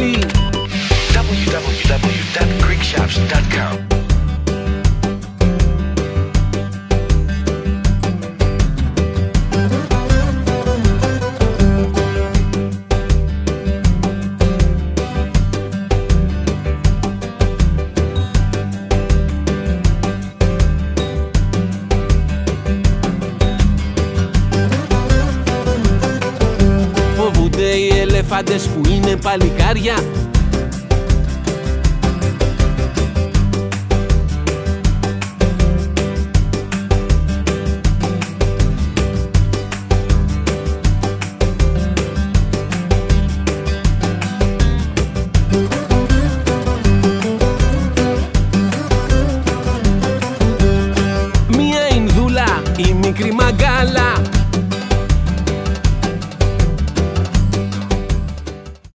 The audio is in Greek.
Greekshops.com. www.greekshops.com. Φοβούνται οι ελεφάντες που είναι παλικάρια. Μία Ινδούλα, η μικρή μαγκάλα,